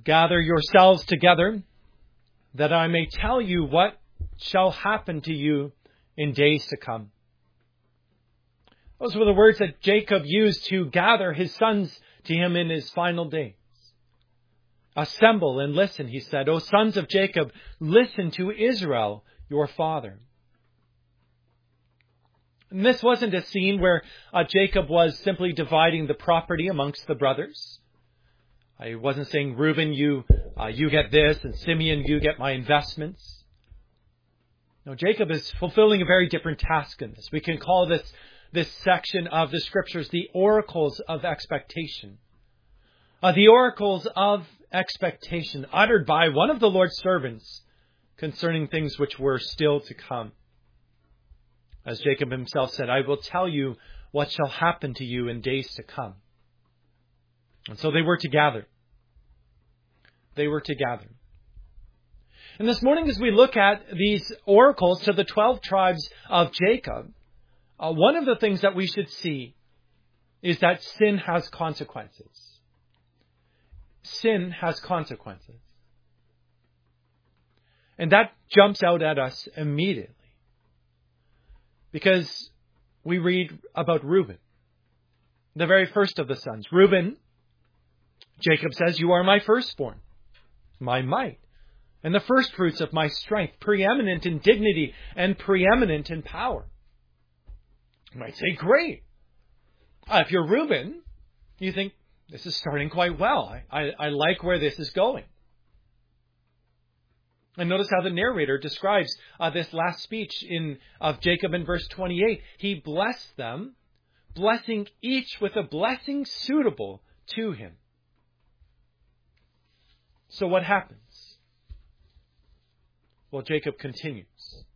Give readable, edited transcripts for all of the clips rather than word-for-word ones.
Gather yourselves together, that I may tell you what shall happen to you in days to come. Those were the words that Jacob used to gather his sons to him in his final days. Assemble and listen, he said. O sons of Jacob, listen to Israel, your father. And this wasn't a scene where Jacob was simply dividing the property amongst the brothers. He wasn't saying, Reuben, you get this, and Simeon, you get my investments. No, Jacob is fulfilling a very different task in this. We can call this section of the Scriptures the oracles of expectation. The oracles of expectation uttered by one of the Lord's servants concerning things which were still to come. As Jacob himself said, I will tell you what shall happen to you in days to come. And so they were to gather. They were to gather. And this morning, as we look at these oracles to the 12 tribes of Jacob, one of the things that we should see is that sin has consequences. Sin has consequences. And that jumps out at us immediately. Because we read about Reuben, the very first of the sons. Reuben, Jacob says, you are my firstborn, my might, and the firstfruits of my strength, preeminent in dignity and preeminent in power. You might say, great. If you're Reuben, you think, this is starting quite well. I like where this is going. And notice how the narrator describes this last speech of Jacob in verse 28. He blessed them, blessing each with a blessing suitable to him. So what happens? Well, Jacob continues.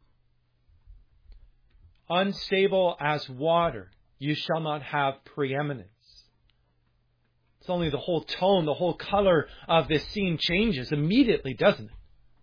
Unstable as water, you shall not have preeminence. It's only the whole tone, the whole color of this scene changes immediately, doesn't it?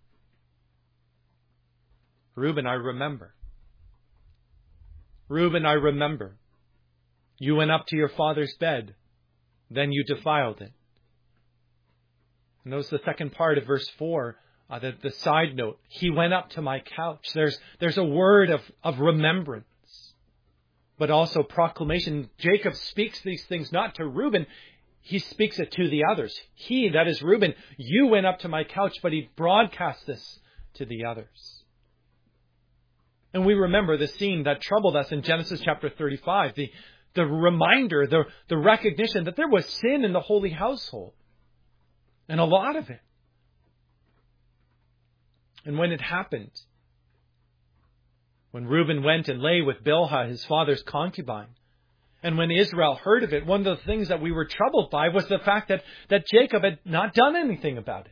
Reuben, I remember. Reuben, I remember. You went up to your father's bed, then you defiled it. Notice the second part of verse 4, the side note. He went up to my couch. There's a word of remembrance, but also proclamation. Jacob speaks these things not to Reuben. He speaks it to the others. He, that is Reuben, you went up to my couch, but he broadcasts this to the others. And we remember the scene that troubled us in Genesis chapter 35, the reminder, the recognition that there was sin in the holy household. And a lot of it. And when it happened, when Reuben went and lay with Bilhah, his father's concubine, and when Israel heard of it, one of the things that we were troubled by was the fact that Jacob had not done anything about it.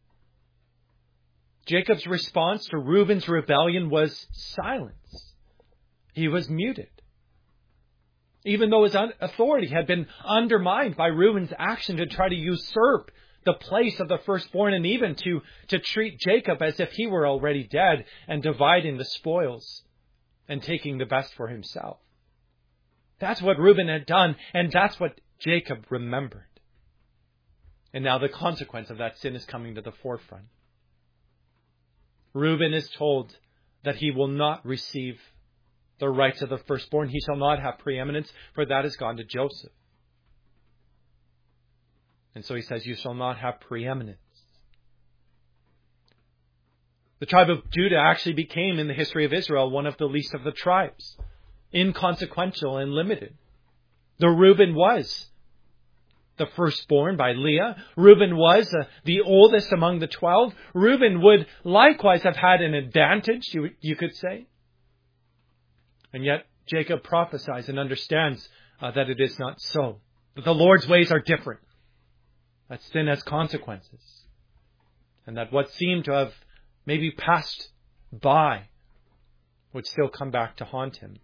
Jacob's response to Reuben's rebellion was silence. He was muted. Even though his authority had been undermined by Reuben's action to try to usurp the place of the firstborn and even to treat Jacob as if he were already dead and dividing the spoils and taking the best for himself. That's what Reuben had done, and that's what Jacob remembered. And now the consequence of that sin is coming to the forefront. Reuben is told that he will not receive the rights of the firstborn. He shall not have preeminence, for that has gone to Joseph. And so he says, you shall not have preeminence. The tribe of Judah actually became, in the history of Israel, one of the least of the tribes. Inconsequential and limited. The Reuben was the firstborn by Leah. Reuben was the oldest among the 12. Reuben would likewise have had an advantage, you could say. And yet Jacob prophesies and understands that it is not so. That the Lord's ways are different. That sin has consequences. And that what seemed to have maybe passed by would still come back to haunt him.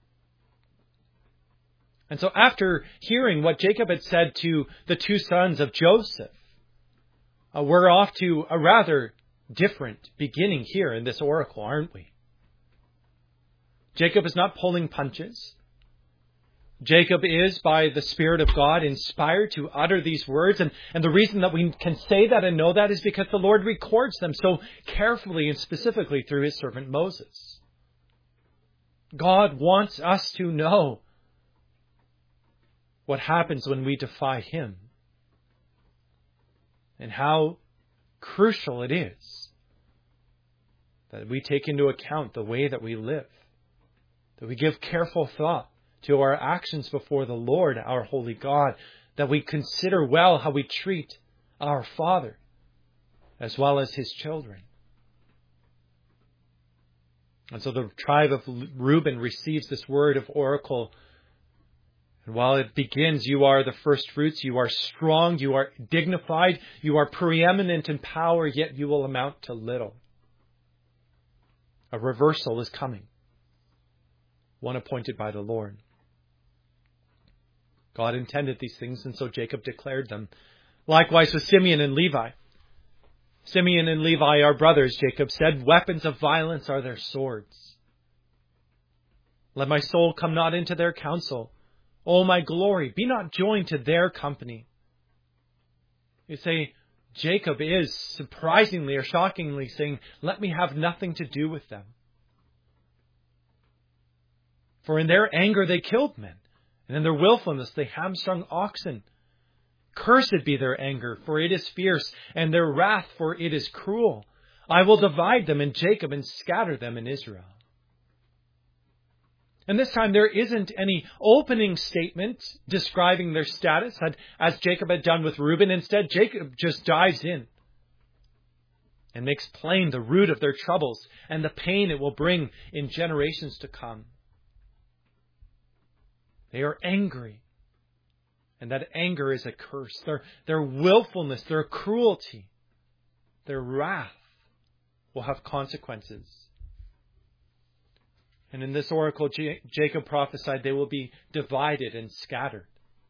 And so after hearing what Jacob had said to the two sons of Joseph, we're off to a rather different beginning here in this oracle, aren't we? Jacob is not pulling punches. Jacob is, by the Spirit of God, inspired to utter these words. And the reason that we can say that and know that is because the Lord records them so carefully and specifically through his servant Moses. God wants us to know what happens when we defy him and how crucial it is that we take into account the way that we live, that we give careful thought to our actions before the Lord, our holy God, that we consider well how we treat our Father as well as his children. And so the tribe of Reuben receives this word of oracle. And while it begins, you are the first fruits, you are strong, you are dignified, you are preeminent in power, yet you will amount to little. A reversal is coming, one appointed by the Lord. God intended these things, and so Jacob declared them. Likewise with Simeon and Levi. Simeon and Levi are brothers, Jacob said. Weapons of violence are their swords. Let my soul come not into their counsel. O my glory, be not joined to their company. You say, Jacob is surprisingly or shockingly saying, let me have nothing to do with them. For in their anger they killed men. And in their willfulness they hamstrung oxen. Cursed be their anger, for it is fierce, and their wrath, for it is cruel. I will divide them in Jacob and scatter them in Israel. And this time there isn't any opening statement describing their status, as Jacob had done with Reuben. Instead, Jacob just dives in and makes plain the root of their troubles and the pain it will bring in generations to come. They are angry. And that anger is a curse. Their willfulness, their cruelty, their wrath will have consequences. And in this oracle, Jacob prophesied they will be divided and scattered.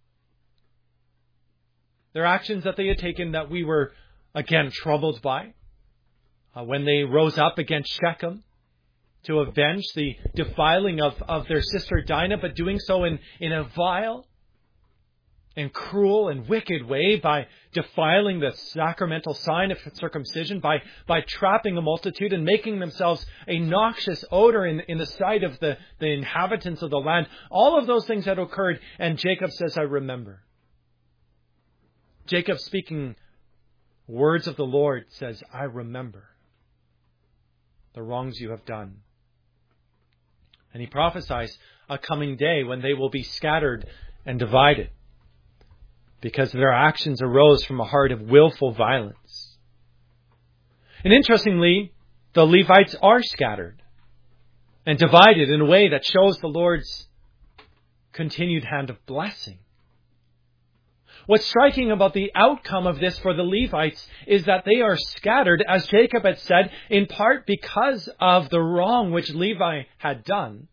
Their actions that they had taken that we were, again, troubled by. When they rose up against Shechem to avenge the defiling of their sister Dinah, but doing so in a vile and cruel and wicked way by defiling the sacramental sign of circumcision, by trapping a multitude and making themselves a noxious odor in the sight of the inhabitants of the land. All of those things had occurred, and Jacob says, I remember. Jacob, speaking words of the Lord, says, I remember the wrongs you have done. And he prophesies a coming day when they will be scattered and divided, because their actions arose from a heart of willful violence. And interestingly, the Levites are scattered and divided in a way that shows the Lord's continued hand of blessing. What's striking about the outcome of this for the Levites is that they are scattered, as Jacob had said, in part because of the wrong which Levi had done.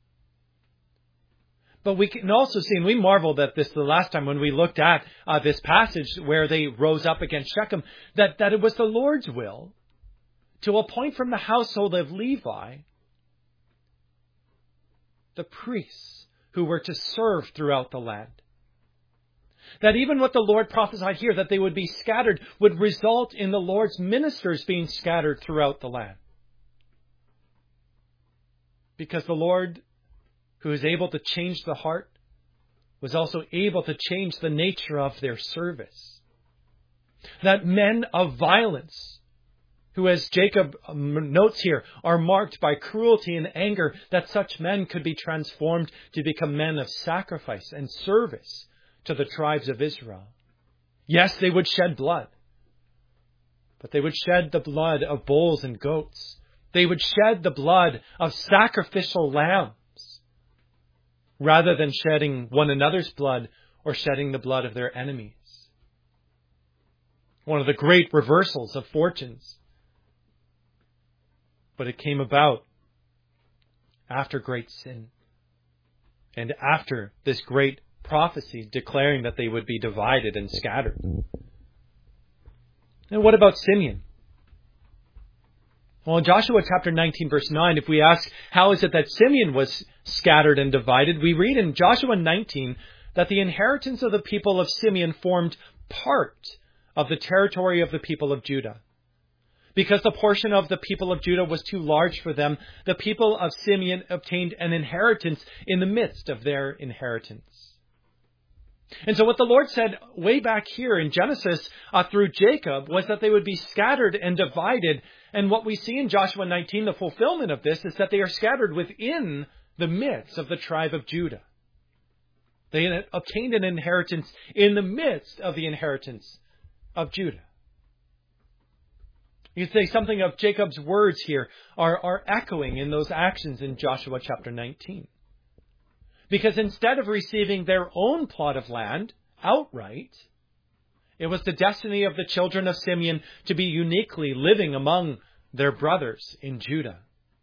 But we can also see, and we marveled at this the last time when we looked at this passage where they rose up against Shechem, that it was the Lord's will to appoint from the household of Levi the priests who were to serve throughout the land. That even what the Lord prophesied here, that they would be scattered, would result in the Lord's ministers being scattered throughout the land. Because the Lord, who is able to change the heart, was also able to change the nature of their service. That men of violence, who, as Jacob notes here, are marked by cruelty and anger, that such men could be transformed to become men of sacrifice and service to the tribes of Israel. Yes, they would shed blood, but they would shed the blood of bulls and goats. They would shed the blood of sacrificial lambs, rather than shedding one another's blood or shedding the blood of their enemies. One of the great reversals of fortunes. But it came about after great sin and after this great prophecy declaring that they would be divided and scattered. And what about Simeon? Well, in Joshua chapter 19, verse 9, if we ask, how is it that Simeon was scattered and divided. We read in Joshua 19 that the inheritance of the people of Simeon formed part of the territory of the people of Judah. Because the portion of the people of Judah was too large for them, the people of Simeon obtained an inheritance in the midst of their inheritance. And so what the Lord said way back here in Genesis through Jacob was that they would be scattered and divided. And what we see in Joshua 19, the fulfillment of this, is that they are scattered within the midst of the tribe of Judah. They obtained an inheritance in the midst of the inheritance of Judah. You could say something of Jacob's words here are echoing in those actions in Joshua chapter 19. Because instead of receiving their own plot of land outright, it was the destiny of the children of Simeon to be uniquely living among their brothers in Judah.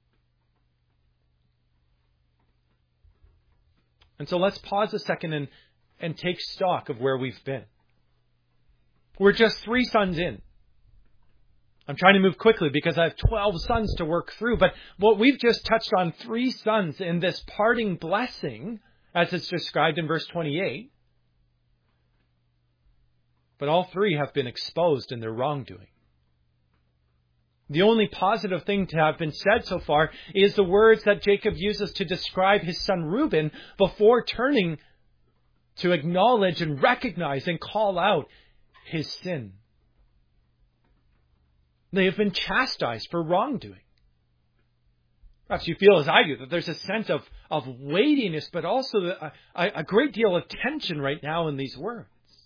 And so let's pause a second and take stock of where we've been. We're just 3 sons in. I'm trying to move quickly because I have 12 sons to work through. But what we've just touched on 3 sons in this parting blessing, as it's described in verse 28. But all 3 have been exposed in their wrongdoing. The only positive thing to have been said so far is the words that Jacob uses to describe his son Reuben before turning to acknowledge and recognize and call out his sin. They have been chastised for wrongdoing. Perhaps you feel as I do, that there's a sense of weightiness, but also a great deal of tension right now in these words.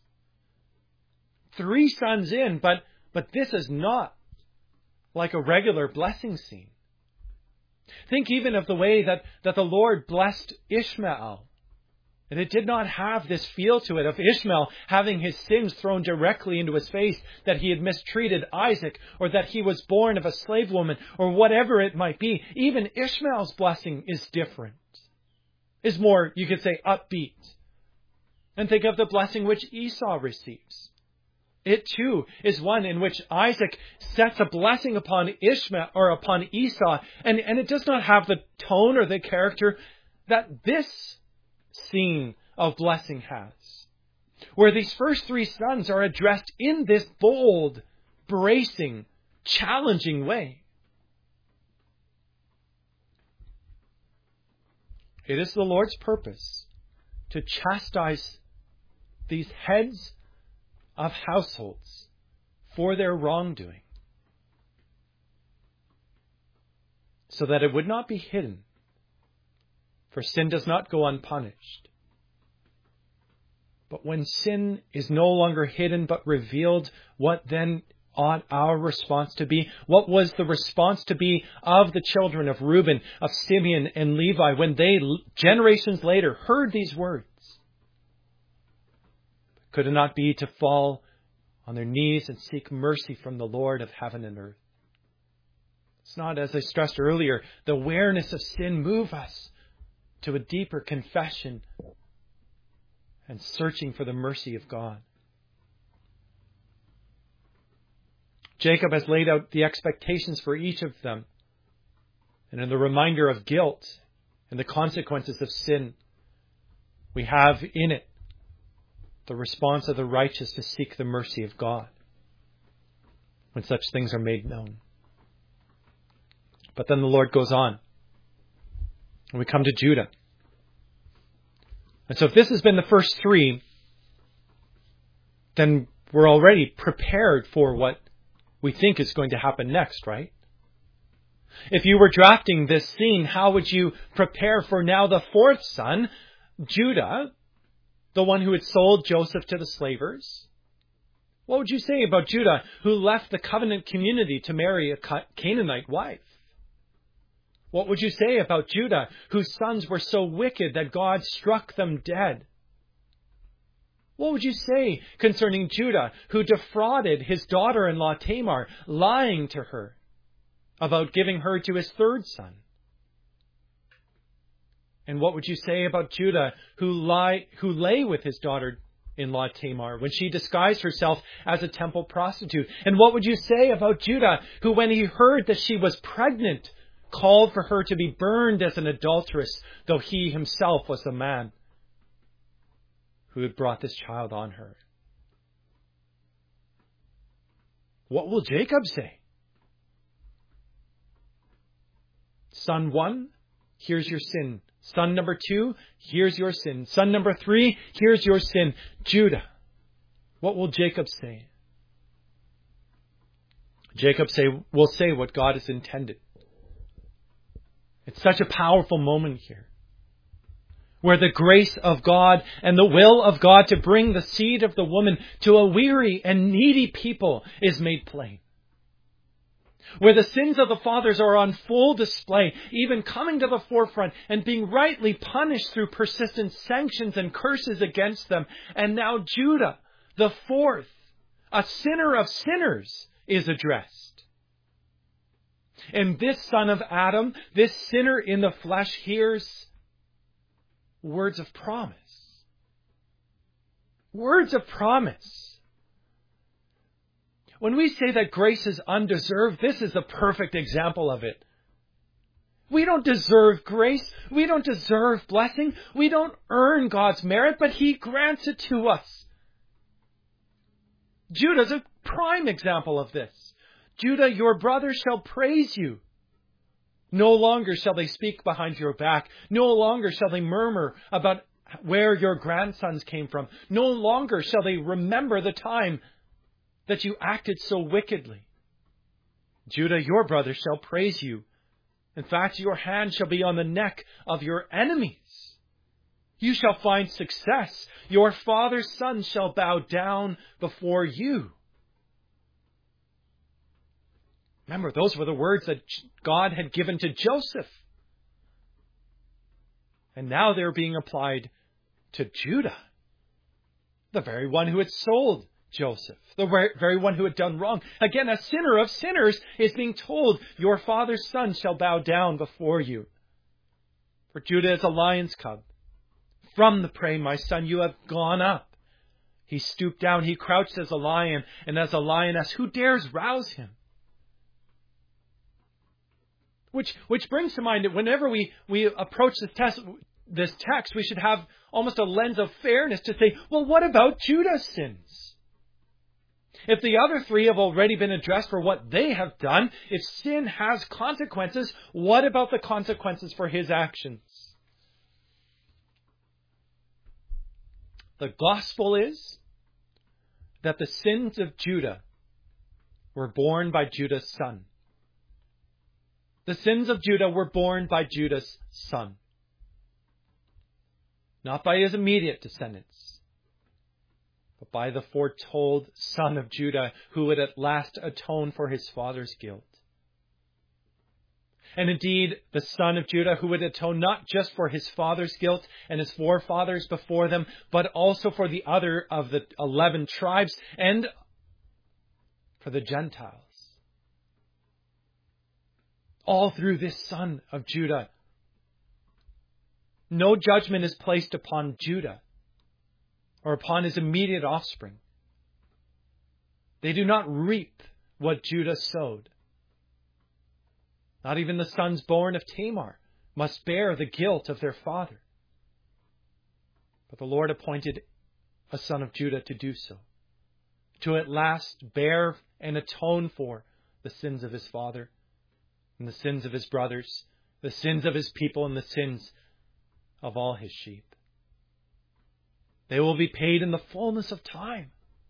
3 sons in, but this is not like a regular blessing scene. Think even of the way that the Lord blessed Ishmael. And it did not have this feel to it of Ishmael having his sins thrown directly into his face, that he had mistreated Isaac, or that he was born of a slave woman, or whatever it might be. Even Ishmael's blessing is different, is more, you could say, upbeat. And think of the blessing which Esau receives. It too is one in which Isaac sets a blessing upon Ishmael or upon Esau, and it does not have the tone or the character that this scene of blessing has, where these first 3 sons are addressed in this bold, bracing, challenging way. It is the Lord's purpose to chastise these heads of households for their wrongdoing, so that it would not be hidden. For sin does not go unpunished. But when sin is no longer hidden but revealed, what then ought our response to be? What was the response to be of the children of Reuben, of Simeon and Levi, when they, generations later, heard these words? Could it not be to fall on their knees and seek mercy from the Lord of heaven and earth? It's not, as I stressed earlier, the awareness of sin move us to a deeper confession and searching for the mercy of God. Jacob has laid out the expectations for each of them, and in the reminder of guilt and the consequences of sin, we have in it the response of the righteous to seek the mercy of God when such things are made known. But then the Lord goes on. And we come to Judah. And so if this has been the first 3, then we're already prepared for what we think is going to happen next, right? If you were drafting this scene, how would you prepare for now the 4th son, Judah, the one who had sold Joseph to the slavers? What would you say about Judah, who left the covenant community to marry a Canaanite wife? What would you say about Judah, whose sons were so wicked that God struck them dead? What would you say concerning Judah, who defrauded his daughter-in-law Tamar, lying to her about giving her to his 3rd son? And what would you say about Judah, who lay with his daughter-in-law Tamar when she disguised herself as a temple prostitute? And what would you say about Judah, who, when he heard that she was pregnant called for her to be burned as an adulteress, though he himself was the man who had brought this child on her. What will Jacob say? Son 1, here's your sin. Son number 2, here's your sin. Son number 3, here's your sin. Judah, what will Jacob say? Jacob will say what God has intended. It's such a powerful moment here, where the grace of God and the will of God to bring the seed of the woman to a weary and needy people is made plain. Where the sins of the fathers are on full display, even coming to the forefront and being rightly punished through persistent sanctions and curses against them. And now Judah, the fourth, a sinner of sinners, is addressed. And this son of Adam, this sinner in the flesh, hears words of promise. Words of promise. When we say that grace is undeserved, this is the perfect example of it. We don't deserve grace. We don't deserve blessing. We don't earn God's merit, but He grants it to us. Judah's a prime example of this. Judah, your brothers shall praise you. No longer shall they speak behind your back. No longer shall they murmur about where your grandsons came from. No longer shall they remember the time that you acted so wickedly. Judah, your brothers shall praise you. In fact, your hand shall be on the neck of your enemies. You shall find success. Your father's sons shall bow down before you. Remember, those were the words that God had given to Joseph. And now they're being applied to Judah, the very one who had sold Joseph, the very one who had done wrong. Again, a sinner of sinners is being told, your father's son shall bow down before you. For Judah is a lion's cub. From the prey, my son, you have gone up. He stooped down, he crouched as a lion, and as a lioness, who dares rouse him? Which brings to mind that whenever we approach this text, we should have almost a lens of fairness to say, well, what about Judah's sins? If the other three have already been addressed for what they have done, if sin has consequences, what about the consequences for his actions? The gospel is that the sins of Judah were borne by Judah's son. The sins of Judah were borne by Judah's son. Not by his immediate descendants, but by the foretold son of Judah who would at last atone for his father's guilt. And indeed, the son of Judah who would atone not just for his father's guilt and his forefathers before them, but also for the other of the 11 tribes and for the Gentiles. All through this son of Judah. No judgment is placed upon Judah or upon his immediate offspring. They do not reap what Judah sowed. Not even the sons born of Tamar must bear the guilt of their father. But the Lord appointed a son of Judah to do so, to at last bear and atone for the sins of his father and the sins of his brothers, the sins of his people and the sins of all his sheep. They will be paid in the fullness of time.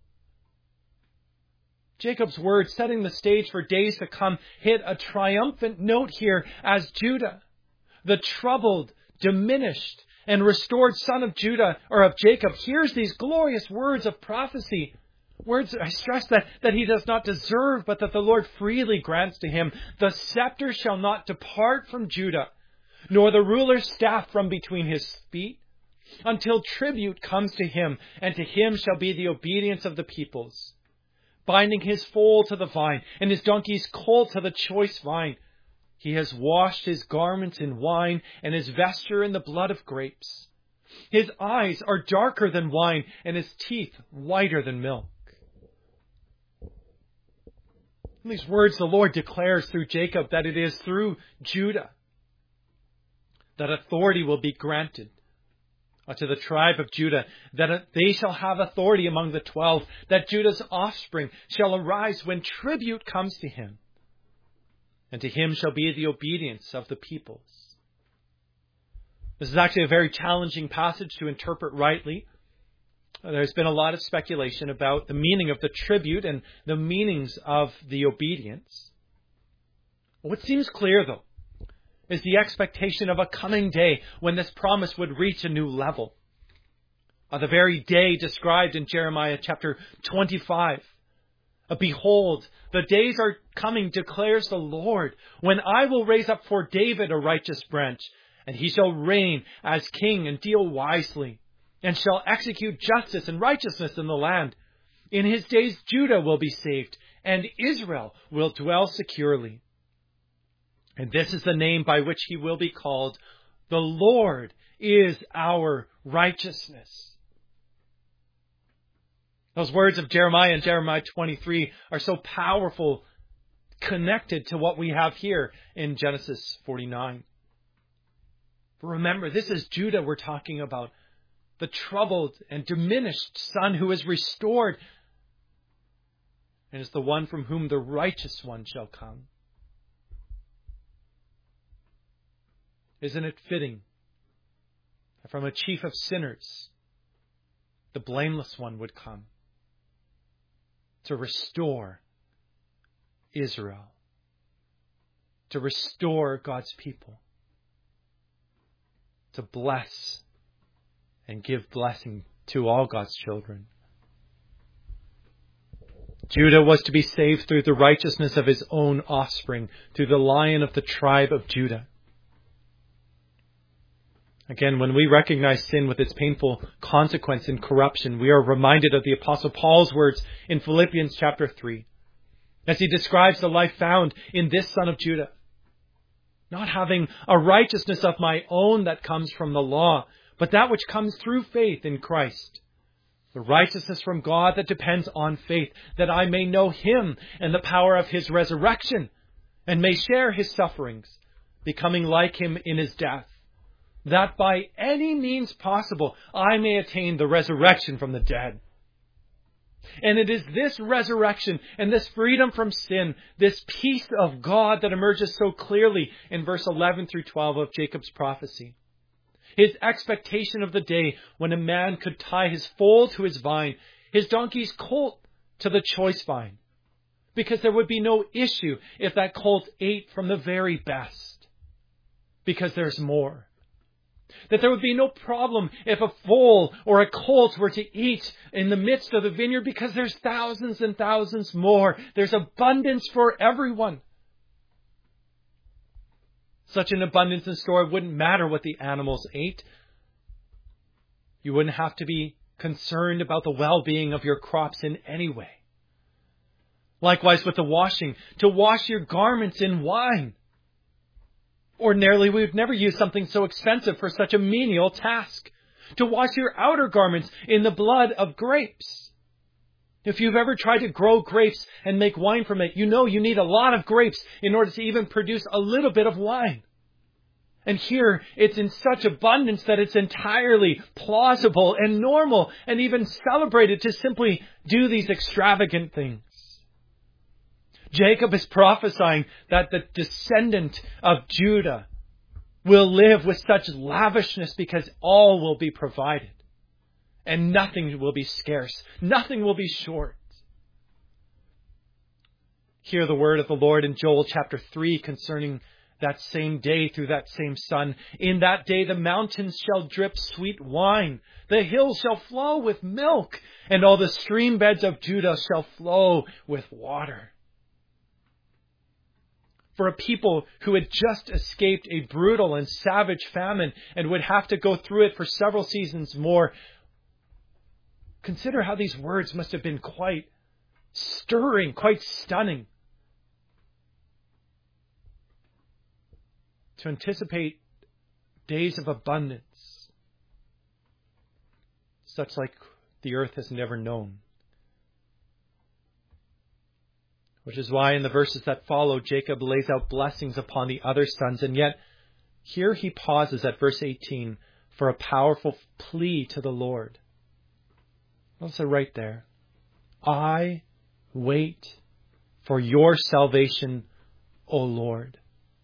Jacob's words, setting the stage for days to come, hit a triumphant note here as Judah, the troubled, diminished, and restored son of Judah, or of Jacob, hears these glorious words of prophecy. Words, I stress that he does not deserve, but that the Lord freely grants to him. The scepter shall not depart from Judah, nor the ruler's staff from between his feet, until tribute comes to him, and to him shall be the obedience of the peoples. Binding his foal to the vine, and his donkey's colt to the choice vine. He has washed his garments in wine, and his vesture in the blood of grapes. His eyes are darker than wine, and his teeth whiter than milk. In these words, the Lord declares through Jacob that it is through Judah that authority will be granted to the tribe of Judah, that they shall have authority among the 12, that Judah's offspring shall arise when tribute comes to him, and to him shall be the obedience of the peoples. This is actually a very challenging passage to interpret rightly. There's been a lot of speculation about the meaning of the tribute and the meanings of the obedience. What seems clear, though, is the expectation of a coming day when this promise would reach a new level. The very day described in Jeremiah chapter 25. Behold, the days are coming, declares the Lord, when I will raise up for David a righteous branch, and he shall reign as king and deal wisely, and shall execute justice and righteousness in the land. In his days Judah will be saved, and Israel will dwell securely. And this is the name by which he will be called. The Lord is our righteousness. Those words of Jeremiah and Jeremiah 23 are so powerful, connected to what we have here in Genesis 49. But remember, this is Judah we're talking about. The troubled and diminished son who is restored, and is the one from whom the righteous one shall come. Isn't it fitting that from a chief of sinners, the blameless one would come to restore Israel, to restore God's people, to bless and give blessing to all God's children. Judah was to be saved through the righteousness of his own offspring, through the Lion of the tribe of Judah. Again, when we recognize sin with its painful consequence in corruption, we are reminded of the Apostle Paul's words in Philippians chapter 3, as he describes the life found in this son of Judah. Not having a righteousness of my own that comes from the law, but that which comes through faith in Christ. The righteousness from God that depends on faith, that I may know him and the power of his resurrection, and may share his sufferings, becoming like him in his death, that by any means possible I may attain the resurrection from the dead. And it is this resurrection and this freedom from sin, this peace of God that emerges so clearly in verse 11 through 12 of Jacob's prophecy. His expectation of the day when a man could tie his foal to his vine, his donkey's colt to the choice vine, because there would be no issue if that colt ate from the very best, because there's more. That there would be no problem if a foal or a colt were to eat in the midst of the vineyard, because there's thousands and thousands more. There's abundance for everyone. Such an abundance in store, it wouldn't matter what the animals ate. You wouldn't have to be concerned about the well-being of your crops in any way. Likewise with the washing, to wash your garments in wine. Ordinarily, we would never use something so expensive for such a menial task. To wash your outer garments in the blood of grapes. If you've ever tried to grow grapes and make wine from it, you know you need a lot of grapes in order to even produce a little bit of wine. And here, it's in such abundance that it's entirely plausible and normal and even celebrated to simply do these extravagant things. Jacob is prophesying that the descendant of Judah will live with such lavishness because all will be provided. And nothing will be scarce. Nothing will be short. Hear the word of the Lord in Joel chapter 3 concerning that same day through that same son. In that day the mountains shall drip sweet wine. The hills shall flow with milk. And all the stream beds of Judah shall flow with water. For a people who had just escaped a brutal and savage famine and would have to go through it for several seasons more, consider how these words must have been quite stirring, quite stunning. To anticipate days of abundance, such like the earth has never known. Which is why in the verses that follow, Jacob lays out blessings upon the other sons. And yet, here he pauses at verse 18 for a powerful plea to the Lord. Notice it right there. I wait for your salvation, O Lord.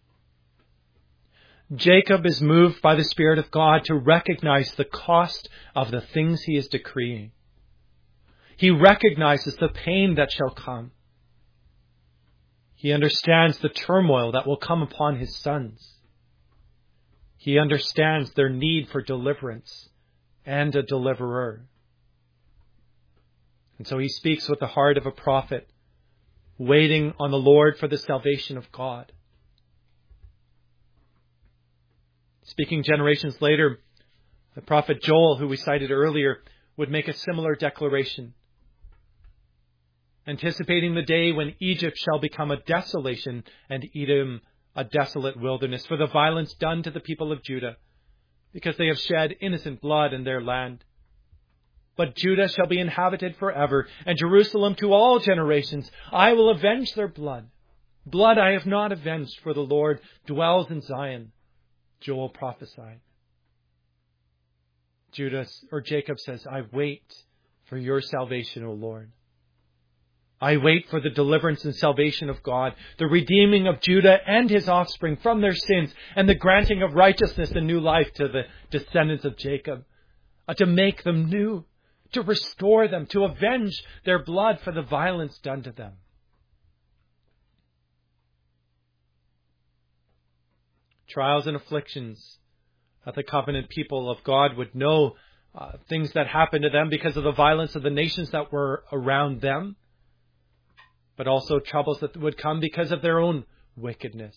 Jacob is moved by the Spirit of God to recognize the cost of the things he is decreeing. He recognizes the pain that shall come. He understands the turmoil that will come upon his sons. He understands their need for deliverance and a deliverer. And so he speaks with the heart of a prophet, waiting on the Lord for the salvation of God. Speaking generations later, the prophet Joel, who we cited earlier, would make a similar declaration, anticipating the day when Egypt shall become a desolation and Edom a desolate wilderness for the violence done to the people of Judah, because they have shed innocent blood in their land. But Judah shall be inhabited forever, and Jerusalem to all generations. I will avenge their blood. Blood I have not avenged, for the Lord dwells in Zion. Joel prophesied. Jacob says, I wait for your salvation, O Lord. I wait for the deliverance and salvation of God, the redeeming of Judah and his offspring from their sins, and the granting of righteousness and new life to the descendants of Jacob, to make them new, to restore them, to avenge their blood for the violence done to them. Trials and afflictions that the covenant people of God would know, things that happened to them because of the violence of the nations that were around them, but also troubles that would come because of their own wickedness.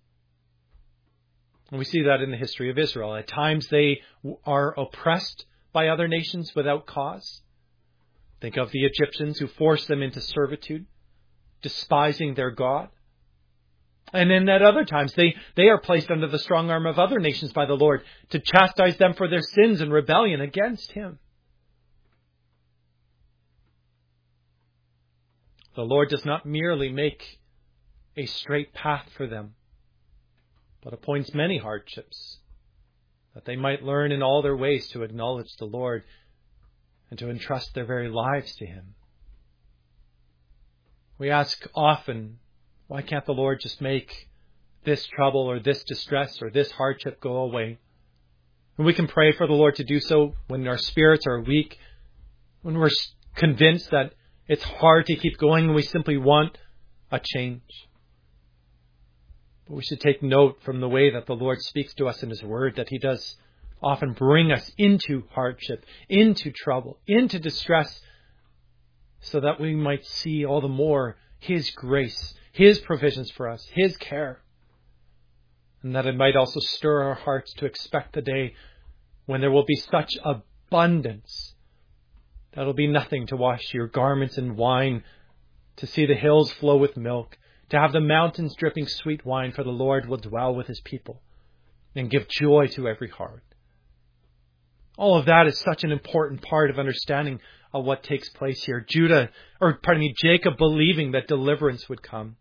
And we see that in the history of Israel. At times they are oppressed by other nations without cause. Think of the Egyptians who forced them into servitude, despising their God. And then at other times they are placed under the strong arm of other nations by the Lord to chastise them for their sins and rebellion against Him. The Lord does not merely make a straight path for them, but appoints many hardships, that they might learn in all their ways to acknowledge the Lord and to entrust their very lives to Him. We ask often, why can't the Lord just make this trouble or this distress or this hardship go away? And we can pray for the Lord to do so when our spirits are weak, when we're convinced that it's hard to keep going and we simply want a change. But we should take note from the way that the Lord speaks to us in His Word, that He does often bring us into hardship, into trouble, into distress, so that we might see all the more His grace, His provisions for us, His care. And that it might also stir our hearts to expect the day when there will be such abundance that it'll be nothing to wash your garments in wine, to see the hills flow with milk, to have the mountains dripping sweet wine, for the Lord will dwell with His people and give joy to every heart. All of that is such an important part of understanding of what takes place here. Jacob believing that deliverance would come.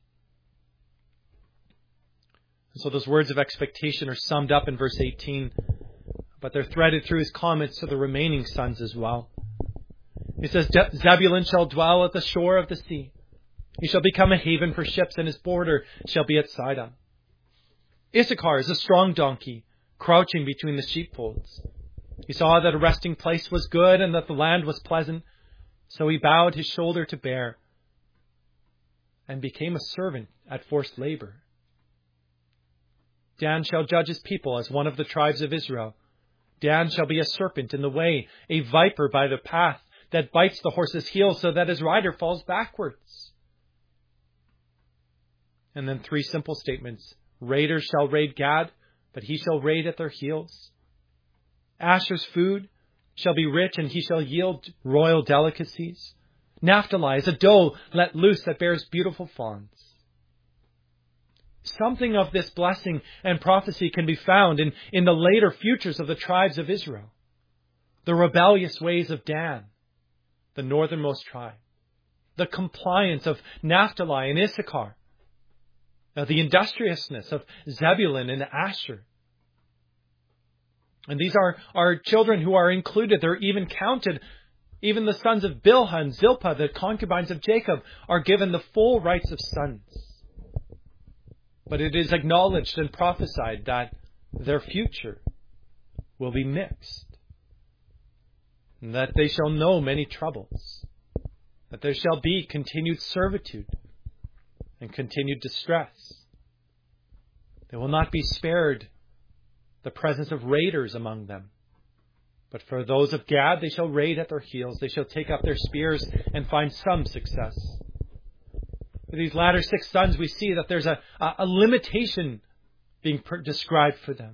And so those words of expectation are summed up in verse 18, but they're threaded through his comments to the remaining sons as well. He says, Zebulun shall dwell at the shore of the sea. He shall become a haven for ships, and his border shall be at Sidon. Issachar is a strong donkey, crouching between the sheepfolds. He saw that a resting place was good and that the land was pleasant, so he bowed his shoulder to bear and became a servant at forced labor. Dan shall judge his people as one of the tribes of Israel. Dan shall be a serpent in the way, a viper by the path, that bites the horse's heel so that his rider falls backwards. And then 3 simple statements. Raiders shall raid Gad, but he shall raid at their heels. Asher's food shall be rich, and he shall yield royal delicacies. Naphtali is a doe let loose that bears beautiful fawns. Something of this blessing and prophecy can be found in the later futures of the tribes of Israel. The rebellious ways of Dan, the northernmost tribe. the compliance of Naphtali and Issachar, the industriousness of Zebulun and Asher. And these are children who are included. They're even counted. Even the sons of Bilhah and Zilpah, the concubines of Jacob, are given the full rights of sons. But it is acknowledged and prophesied that their future will be mixed, and that they shall know many troubles, that there shall be continued servitude and continued distress. They will not be spared the presence of raiders among them. But for those of Gad, they shall raid at their heels. They shall take up their spears and find some success. For these latter 6 sons, we see that there's a limitation being described for them.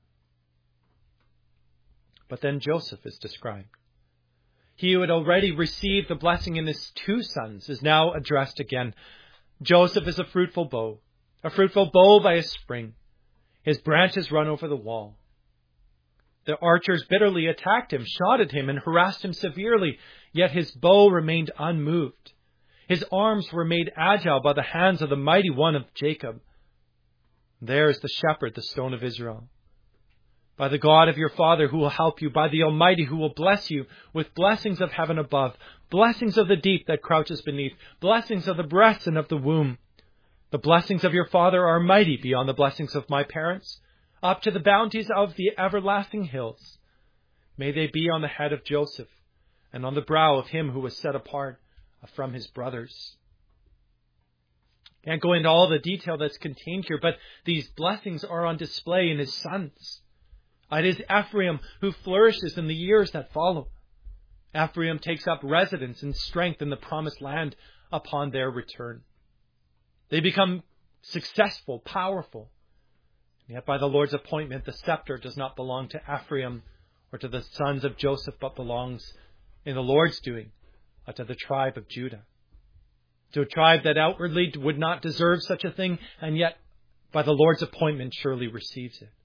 But then Joseph is described. He who had already received the blessing in his 2 sons is now addressed again. Joseph is a fruitful bow by a spring. His branches run over the wall. The archers bitterly attacked him, shot at him, and harassed him severely, yet his bow remained unmoved. His arms were made agile by the hands of the mighty one of Jacob. There is the shepherd, the stone of Israel. By the God of your father who will help you, by the Almighty who will bless you with blessings of heaven above, blessings of the deep that crouches beneath, blessings of the breast and of the womb. The blessings of your father are mighty beyond the blessings of my parents, up to the bounties of the everlasting hills. May they be on the head of Joseph and on the brow of him who was set apart from his brothers. Can't go into all the detail that's contained here, but these blessings are on display in his sons. It is Ephraim who flourishes in the years that follow. Ephraim takes up residence and strength in the promised land upon their return. They become successful, powerful. Yet by the Lord's appointment, the scepter does not belong to Ephraim or to the sons of Joseph, but belongs in the Lord's doing to the tribe of Judah. To a tribe that outwardly would not deserve such a thing, and yet by the Lord's appointment surely receives it.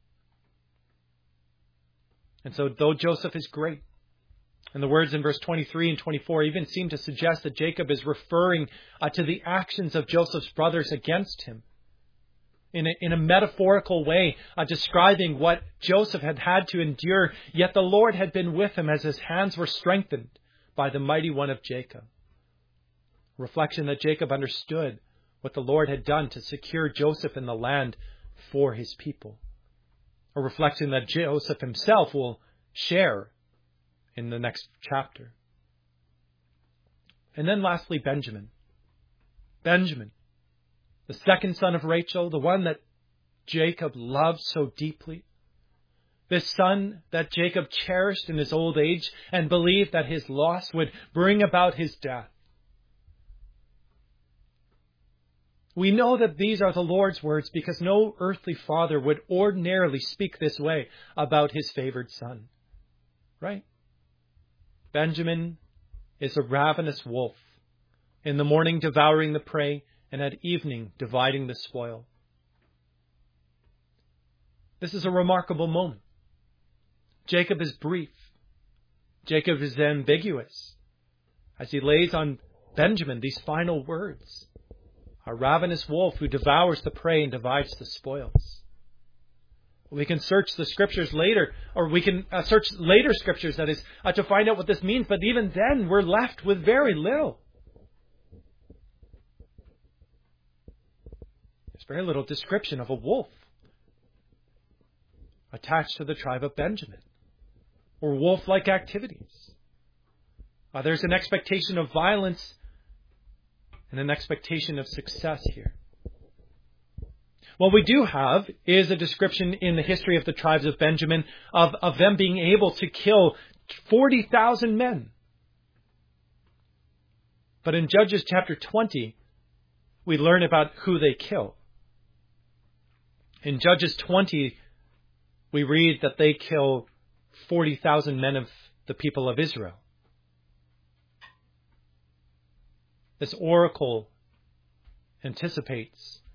And so though Joseph is great, and the words in verse 23 and 24 even seem to suggest that Jacob is referring to the actions of Joseph's brothers against him, in a metaphorical way, describing what Joseph had to endure, yet the Lord had been with him as his hands were strengthened by the mighty one of Jacob. A reflection that Jacob understood what the Lord had done to secure Joseph in the land for his people. A reflection that Joseph himself will share in the next chapter. And then lastly, Benjamin. Benjamin, the second son of Rachel, the one that Jacob loved so deeply. This son that Jacob cherished in his old age and believed that his loss would bring about his death. We know that these are the Lord's words because no earthly father would ordinarily speak this way about his favored son. Right? Benjamin is a ravenous wolf, in the morning devouring the prey, and at evening dividing the spoil. This is a remarkable moment. Jacob is brief. Jacob is ambiguous as he lays on Benjamin these final words. A ravenous wolf who devours the prey and divides the spoils. We can search the scriptures later, or we can search later scriptures, that is, to find out what this means. But even then, we're left with very little. There's very little description of a wolf attached to the tribe of Benjamin, or wolf-like activities. There's an expectation of violence and an expectation of success here. What we do have is a description in the history of the tribes of Benjamin of them being able to kill 40,000 men. But in Judges chapter 20, we learn about who they kill. In Judges 20, we read that they kill 40,000 men of the people of Israel. This oracle anticipates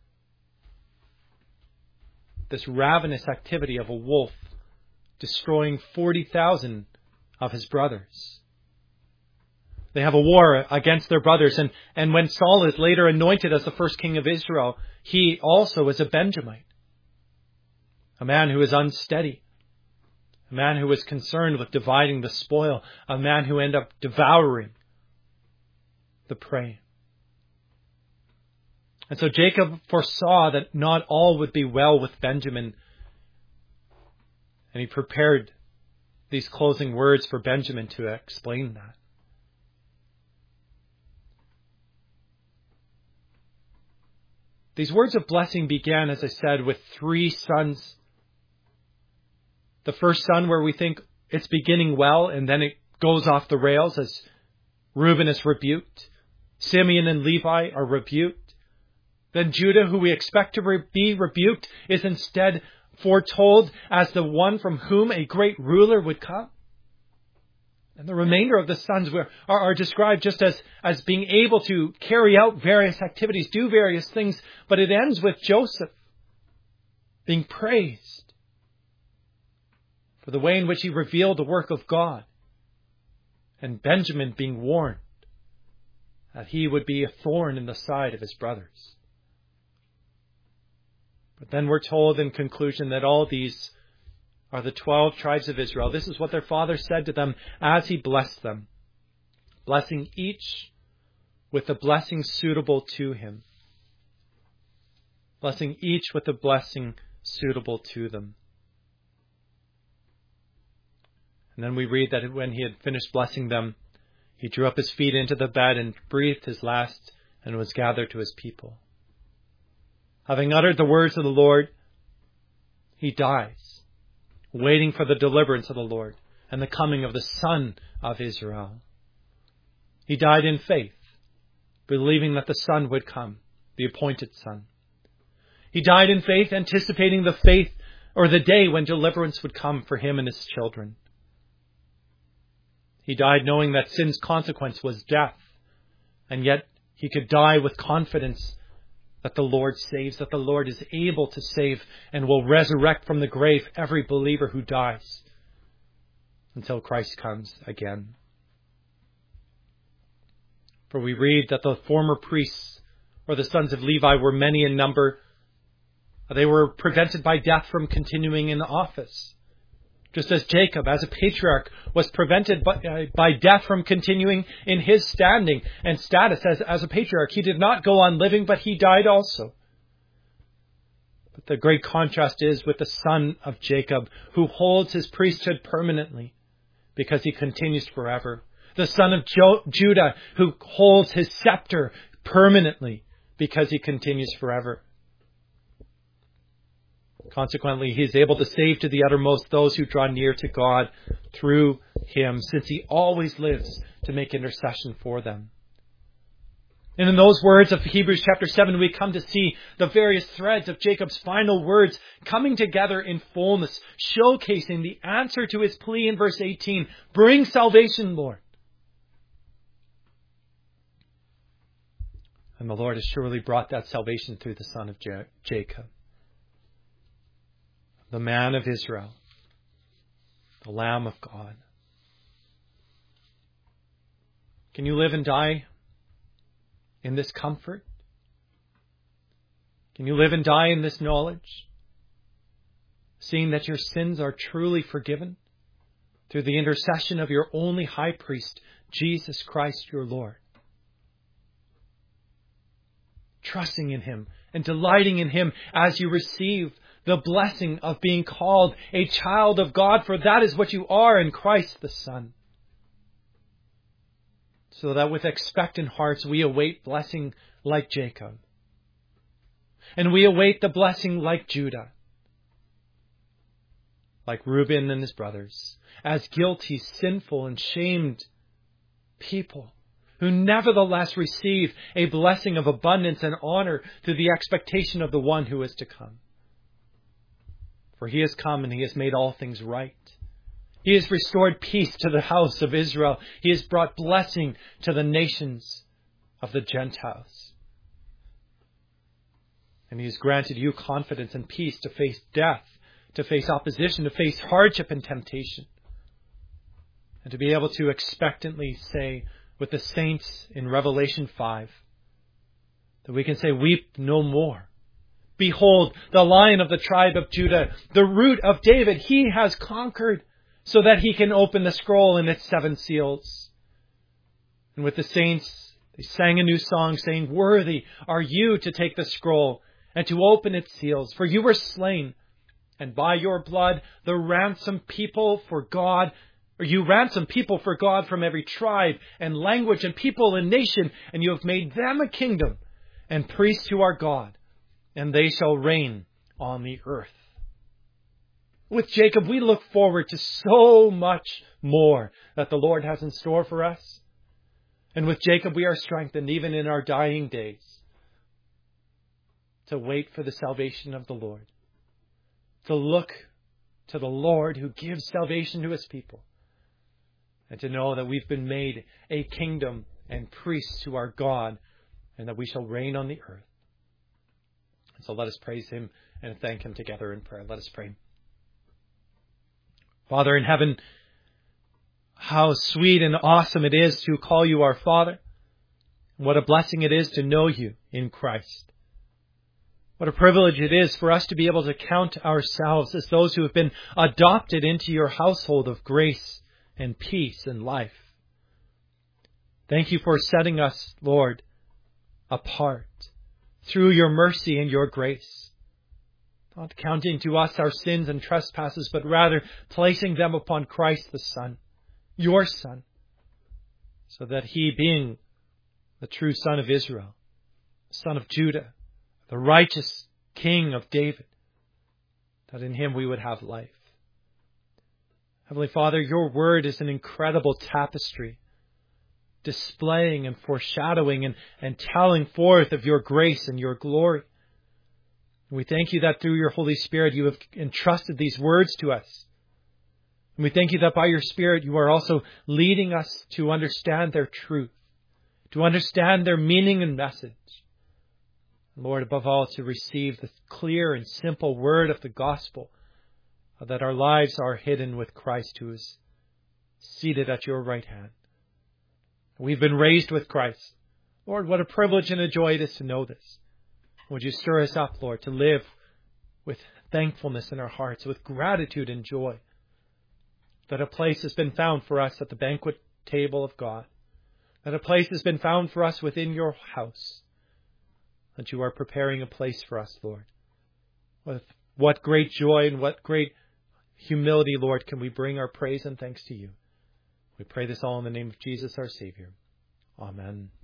this ravenous activity of a wolf destroying 40,000 of his brothers. They have a war against their brothers. And when Saul is later anointed as the first king of Israel, he also is a Benjamite. A man who is unsteady. A man who was concerned with dividing the spoil. A man who ended up devouring the prey. And so Jacob foresaw that not all would be well with Benjamin. And he prepared these closing words for Benjamin to explain that. These words of blessing began, as I said, with 3 sons. The first son where we think it's beginning well and then it goes off the rails as Reuben is rebuked. Simeon and Levi are rebuked. Then Judah, who we expect to be rebuked, is instead foretold as the one from whom a great ruler would come. And the remainder of the sons are described just as being able to carry out various activities, do various things. But it ends with Joseph being praised for the way in which he revealed the work of God. And Benjamin being warned that he would be a thorn in the side of his brothers. But then we're told in conclusion that all these are the 12 tribes of Israel. This is what their father said to them as he blessed them, blessing each with the blessing suitable to him. Blessing each with the blessing suitable to them. And then we read that when he had finished blessing them, he drew up his feet into the bed and breathed his last and was gathered to his people. Having uttered the words of the Lord, he dies, waiting for the deliverance of the Lord and the coming of the Son of Israel. He died in faith, believing that the Son would come, the appointed Son. He died in faith, anticipating the faith or the day when deliverance would come for him and his children. He died knowing that sin's consequence was death, and yet he could die with confidence that the Lord saves, that the Lord is able to save and will resurrect from the grave every believer who dies until Christ comes again. For we read that the former priests, or the sons of Levi, were many in number. They were prevented by death from continuing in office. Just as Jacob, as a patriarch, was prevented by death from continuing in his standing and status as a patriarch. He did not go on living, but he died also. But the great contrast is with the son of Jacob, who holds his priesthood permanently because he continues forever. The son of Judah, who holds his scepter permanently because he continues forever. Consequently, he is able to save to the uttermost those who draw near to God through him, since he always lives to make intercession for them. And in those words of Hebrews chapter 7, we come to see the various threads of Jacob's final words coming together in fullness, showcasing the answer to his plea in verse 18, bring salvation, Lord. And the Lord has surely brought that salvation through the son of Jacob. The man of Israel, the Lamb of God. Can you live and die in this comfort? Can you live and die in this knowledge? Seeing that your sins are truly forgiven through the intercession of your only high priest, Jesus Christ your Lord. Trusting in him and delighting in him as you receive the blessing of being called a child of God, for that is what you are in Christ the Son. So that with expectant hearts we await blessing like Jacob. And we await the blessing like Judah. Like Reuben and his brothers. As guilty, sinful, and shamed people who nevertheless receive a blessing of abundance and honor through the expectation of the one who is to come. For he has come and he has made all things right. He has restored peace to the house of Israel. He has brought blessing to the nations of the Gentiles. And he has granted you confidence and peace to face death, to face opposition, to face hardship and temptation. And to be able to expectantly say, with the saints in Revelation 5, that we can say, weep no more. Behold, the Lion of the tribe of Judah, the Root of David, he has conquered, so that he can open the scroll and its 7 seals. And with the saints, they sang a new song, saying, worthy are you to take the scroll and to open its seals, for you were slain, and by your blood you ransomed people for God from every tribe and language and people and nation, and you have made them a kingdom and priests to our God, and they shall reign on the earth. With Jacob, we look forward to so much more that the Lord has in store for us. And with Jacob, we are strengthened even in our dying days to wait for the salvation of the Lord, to look to the Lord who gives salvation to his people, and to know that we've been made a kingdom and priests to our God, and that we shall reign on the earth. And so let us praise him and thank him together in prayer. Let us pray. Father in heaven, how sweet and awesome it is to call you our Father. What a blessing it is to know you in Christ. What a privilege it is for us to be able to count ourselves as those who have been adopted into your household of grace and peace and life. Thank you for setting us, Lord, apart through your mercy and your grace. Not counting to us our sins and trespasses, but rather placing them upon Christ the Son, your Son, so that he, being the true Son of Israel, Son of Judah, the righteous King of David, that in him we would have life. Heavenly Father, your word is an incredible tapestry, displaying and foreshadowing and telling forth of your grace and your glory. And we thank you that through your Holy Spirit you have entrusted these words to us. And we thank you that by your Spirit you are also leading us to understand their truth, to understand their meaning and message. Lord, above all, to receive the clear and simple word of the gospel, that our lives are hidden with Christ who is seated at your right hand. We've been raised with Christ. Lord, what a privilege and a joy it is to know this. Would you stir us up, Lord, to live with thankfulness in our hearts, with gratitude and joy, that a place has been found for us at the banquet table of God, that a place has been found for us within your house, that you are preparing a place for us, Lord. With what great joy and what great humility, Lord, can we bring our praise and thanks to you. We pray this all in the name of Jesus, our Savior. Amen.